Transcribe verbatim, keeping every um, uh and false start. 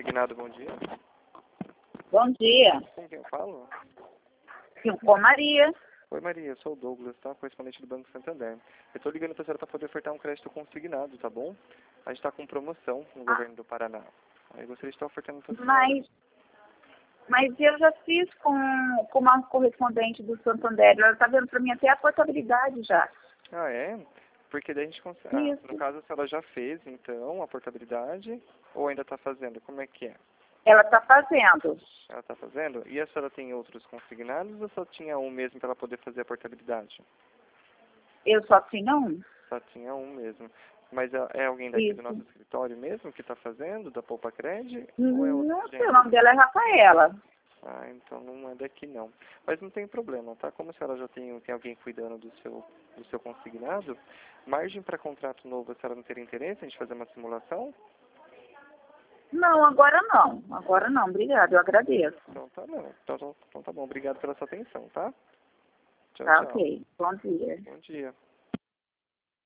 Consignado, bom dia. Bom dia. Com quem eu falo? Sim, com Maria. Oi, Maria, eu sou o Douglas, tá? Correspondente do Banco Santander. Eu tô ligando pra senhora pra poder ofertar um crédito consignado, tá bom? A gente tá com promoção no Ah. governo do Paraná. Aí eu gostaria de estar ofertando pra senhora. Mas, mas eu já fiz com, com uma correspondente do Santander. Ela está vendo para mim até a portabilidade já. Ah, é? Porque daí a gente consegue... Ah, Isso. no caso, a senhora já fez, então, a portabilidade, ou ainda tá fazendo? Como é que é? Ela está fazendo. Ela tá fazendo? E a senhora tem outros consignados ou só tinha um mesmo para ela poder fazer a portabilidade? Eu só tinha um. Só tinha um mesmo. Mas é, é alguém daqui do Isso. nosso escritório mesmo que está fazendo, da Poupa Cred? Ou é outra Não sei, gente? o nome dela é Rafaela. Ah, então não é daqui não. Mas não tem problema, tá? Como a senhora já tem, tem alguém cuidando do seu, do seu consignado, margem para contrato novo, a senhora não teria interesse em a gente fazer uma simulação? Não, agora não. Agora não, obrigada, eu agradeço. Então tá bom. Então, então tá bom. Obrigado pela sua atenção, tá? Tchau, Tá tchau. ok. Bom dia. Bom dia.